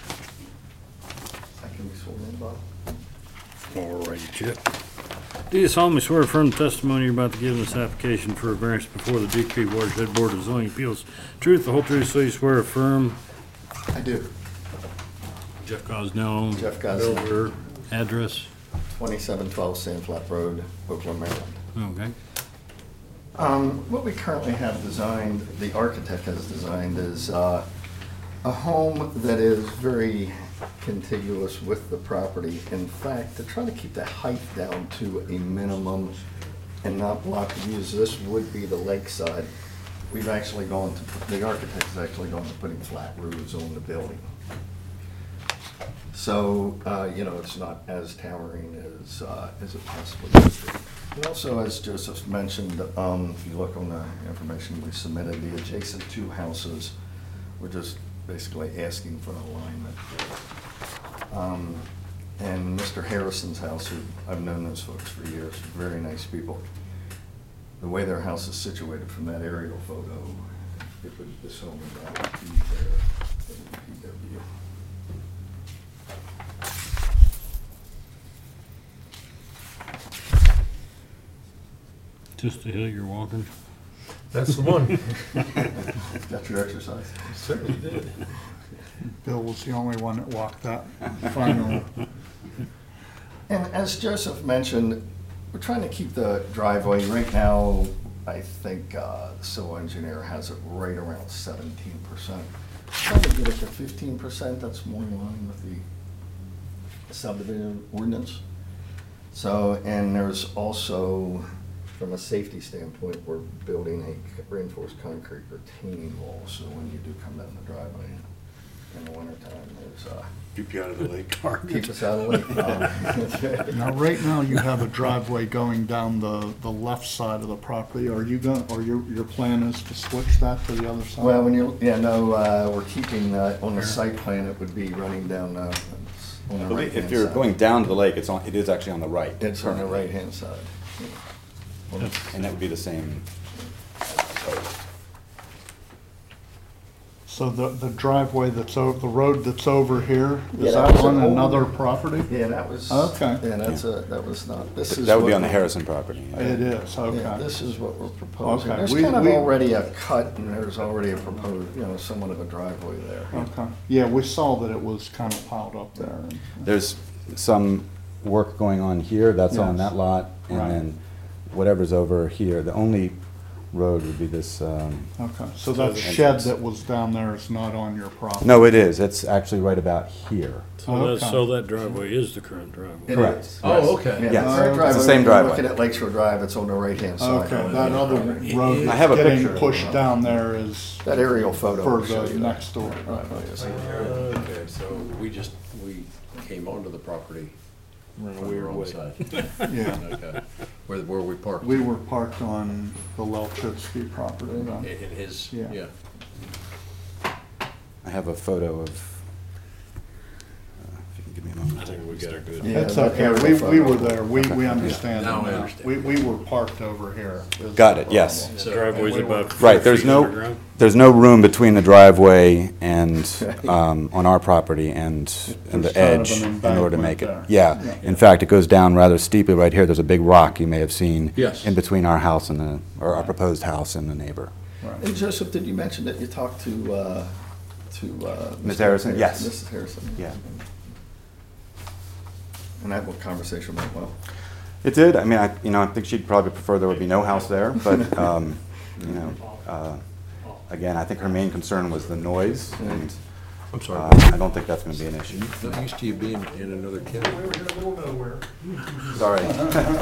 I can be sworn in, Bob. All righty, Chip. Do you solemnly swear affirm the testimony you're about to give in this application for a variance before the Duke Creek Watershed Board of Zoning Appeals? Truth, the whole truth, so you swear affirm? I do. Jeff Gosnell. Jeff Gosnell. Builder, address? twenty-seven twelve Sand Flat Road, Oakland, Maryland. Okay. Um, What we currently have designed, the architect has designed, is uh, a home that is very contiguous with the property. In fact, to try to keep the height down to a minimum and not block the views, this would be the lakeside. We've actually gone to, the architect has actually gone to putting flat roofs on the building. So, uh, you know, it's not as towering as, uh, as it possibly could be. And also, as Joseph mentioned, um, if you look on the information we submitted, the adjacent two houses, we're just basically asking for an alignment. Um, and Mister Harrison's house, who I've known those folks for years, very nice people. The way their house is situated from that aerial photo, it would, this home would not be there, it would be their view. Just the hill you're walking? That's the one. Got your exercise? Certainly did. Bill was the only one that walked that final. And as Joseph mentioned, we're trying to keep the driveway, right now, I think uh, the civil engineer has it right around seventeen percent. Trying to get it to fifteen percent, that's more in line with the subdivision ordinance. So, and there's also, from a safety standpoint, we're building a reinforced concrete retaining wall, so when you do come down the driveway in the wintertime, there's, uh, Keep you out of the lake. keep us out of the lake. Um, Now, right now, you have a driveway going down the, the left side of the property. Are you going, or your, your plan is to switch that to the other side? Well, when you, yeah, no, uh, we're keeping, uh, on the site plan, it would be running down, uh, on the right hand side. If you're going down to the lake, it's on, it is actually on the right. It's on the currently. right-hand side. And that would be the same. So the, the driveway that's over, the road that's over here, Yeah, is that that was an on old- another property? Yeah, that was. Okay. Yeah, that's a, that was not, this is. That would be what on the we- Harrison property. yeah. It is, Yeah, okay. this is what we're proposing. Okay, There's we- kind of we- already a cut and there's already a proposed, you know, somewhat of a driveway there. Okay. Yeah, we saw that it was kind of piled up there. and- There's some work going on here, that's on Yes. that lot, and Right. then whatever's over here, the only road would be this, um, Okay, so that the shed entrance. that was down there is not on your property? no, it is, it's actually right about here. So that, Okay. so that driveway is the current driveway. It Correct. is. Oh, okay. Yeah, Yes. the current It's the driveway, same when you're driveway. Looking at Lakeshore Drive, it's on the right-hand side. Okay, that other road I have a that's picture getting of pushed it. down there is That aerial photo for will show the you that. next door. Driveway is. Okay, so we just, we came onto the property. In a from the weird wrong way. side. Yeah. Okay. Where, where we parked? We were parked on the Lelchitsky property In then. in his, Yeah. yeah. I have a photo of, uh, if you can give me a I moment. think we got a good. Yeah, It's the okay, aerial we, we photo. were there, we, we understand Now it I now. understand. We, we were parked over here. is Got the it, yes. problem. The driveway's we were- about four Right, there's feet no, underground. there's no room between the driveway and, um, on our property and, and the There's kind of edge an in order to make it. embankment Yeah, there. in fact, it goes down rather steeply right here. There's a big rock you may have seen. Yes. In between our house and the, or our proposed house and the neighbor. Hey, Joseph, did you mention that you talked to, uh, to, uh? Miz Mister Harrison? Yes. Missus Harrison? Yeah. And that conversation went well? It did. I mean, I, you know, I think she'd probably prefer there would be no house there, but, um, you know, uh, again, I think her main concern was the noise, and I'm sorry. uh, I don't think that's gonna be an issue. Not used to you being in another county. Sorry.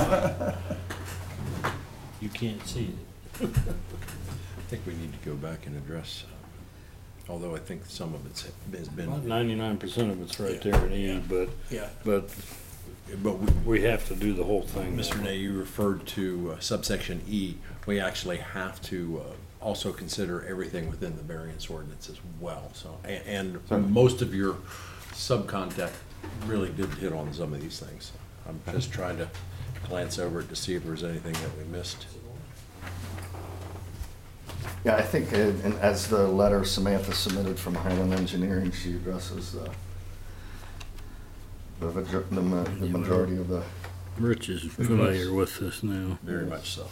You can't see it. I think we need to go back and address, uh, although I think some of it's has About been. ninety-nine percent of it's right there in E, but, Yeah. but But we, we have to do the whole thing. Mister Nay, you referred to uh, subsection E. We actually have to uh, also consider everything within the variance ordinance as well, so. a- And Certainly. most of your subcontact really did hit on some of these things. I'm just trying to glance over it to see if there was anything that we missed. Yeah, I think, uh, and as the letter Samantha submitted from Highland Engineering, she addresses uh, the major- the ma- the majority of the. Rich is familiar with this now. Very much so.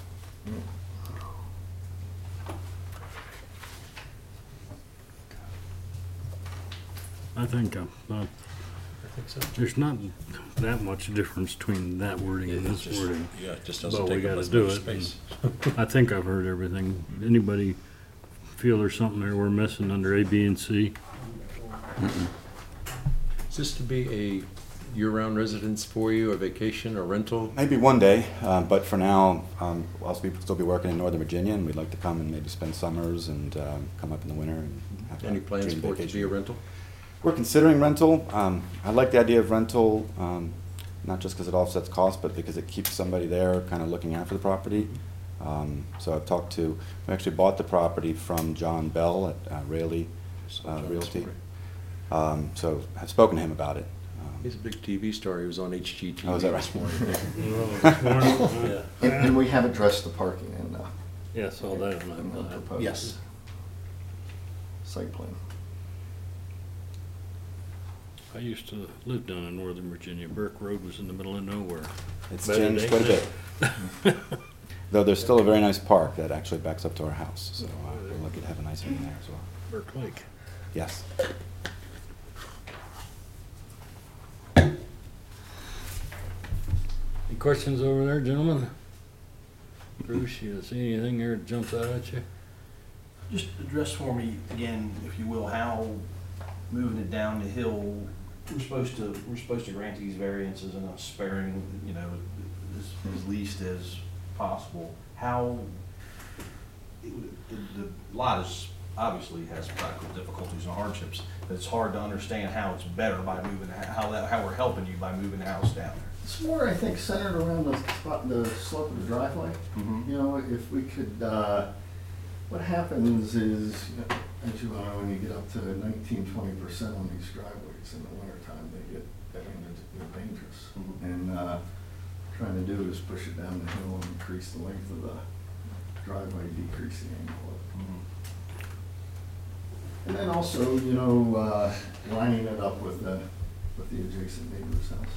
I think, uh, uh, I think so. there's not that much difference between that wording and It this just- wording. Yeah, it just But doesn't we take up gotta as do much it. space. I think I've heard everything. Anybody feel there's something there we're missing under A, B, and C? Is this to be a year-round residence for you, a vacation, or rental? Maybe one day, uh, but for now, um, I'll be- still be working in Northern Virginia, and we'd like to come and maybe spend summers and um, come up in the winter and have a Any plans dream for it to vacation. be a rental? We're considering rental. Um, I like the idea of rental, um, not just because it offsets costs, but because it keeps somebody there kind of looking after the property. Um, so I've talked to, we actually bought the property from John Bell at uh, Rayleigh uh, Realty. Um, so I've spoken to him about it. Um, He's a big T V star. He was on H G T V Oh, is that this right? morning. Yeah. And, and we have addressed the parking in, uh, Yes, all that on in the that. proposed Yes. site plan. I used to live down in Northern Virginia. Burke Road was in the middle of nowhere. It's But it changed ain't quite a now. bit. Though there's still a very nice park that actually backs up to our house, so uh, we're lucky to have a nice one there as well. Burke Lake. Yes. Any questions over there, gentlemen? Bruce, you see anything there that jumps out at you? Just address for me again, if you will, how moving it down the hill, we're supposed to, we're supposed to grant these variances in a sparing, you know, as, as least as possible. How, it would- the, the lot is, obviously has practical difficulties and hardships, but it's hard to understand how it's better by moving, the- how that, how we're helping you by moving the house down there. It's more, I think, centered around the spot, the slope of the driveway. Mhm. You know, if we could, uh, what happens is, you know, as you know, when you get up to nineteen, twenty percent on these driveways in the wintertime, they get, I mean, they're, they're dangerous. Mhm. And, uh, trying to do is push it down the hill and increase the length of the driveway, decrease the angle of it. And then also, you know, uh, lining it up with the, with the adjacent neighbors' houses.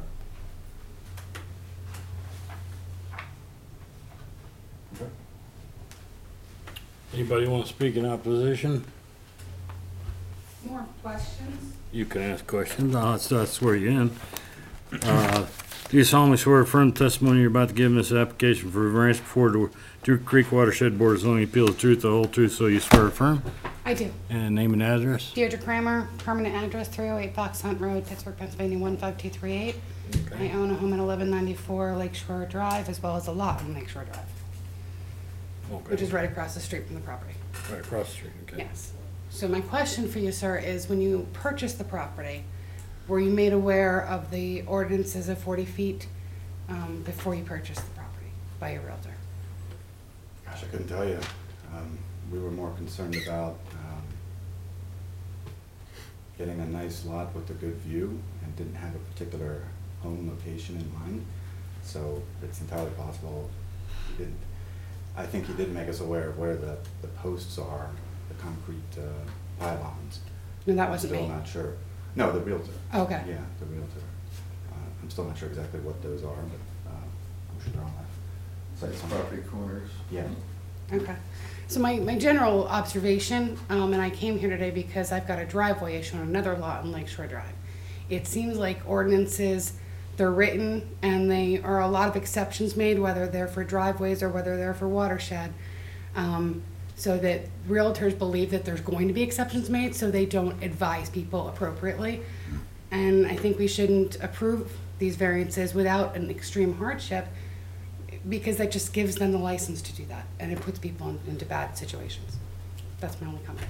Anybody want to speak in opposition? More questions? You can ask questions. I'll, I'll swear you in. Uh, Do you solemnly swear affirm the testimony you're about to give in this application for a variance before the Duke Creek Watershed Board of Zoning Appeals, the truth, the whole truth, so you swear affirm? I do. And name and address? Deirdre Kramer, permanent address three oh eight Fox Hunt Road, Pittsburgh, Pennsylvania one five two three eight. I own a home at eleven ninety-four Lakeshore Drive as well as a lot on Lakeshore Drive, Okay. which is right across the street from the property. Right across the street, okay. Yes. So my question for you, sir, is when you purchased the property, were you made aware of the ordinances of forty feet um, before you purchased the property by your realtor? Gosh, I couldn't tell you. Um, we were more concerned about um, getting a nice lot with a good view and didn't have a particular home location in mind. So it's entirely possible he didn't. I think he did make us aware of where the, the posts are, the concrete uh, pylons. No, that wasn't Still me. not sure. No, the realtor. Okay. Yeah, the realtor. Uh, I'm still not sure exactly what those are, but uh, I'm sure they're on that site It's somewhere. property corners. Yeah. Okay. So my, my general observation, um, and I came here today because I've got a driveway issue on another lot on Lakeshore Drive. It seems like ordinances, they're written and they are a lot of exceptions made, whether they're for driveways or whether they're for watershed. Um, so that realtors believe that there's going to be exceptions made, so they don't advise people appropriately. And I think we shouldn't approve these variances without an extreme hardship, because that just gives them the license to do that, and it puts people in, into bad situations. That's my only comment.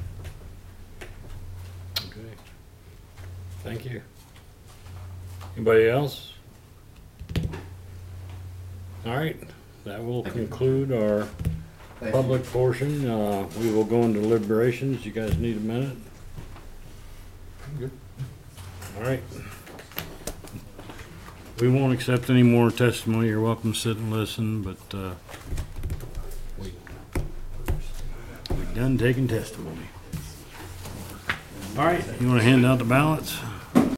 Okay. Thank you. Anybody else? All right, that will conclude our Thank public portion. Uh, we will go into deliberations. You guys need a minute? Good. All right. We won't accept any more testimony. You're welcome to sit and listen, but, uh, we, we're done taking testimony. All right, you wanna hand out the ballots?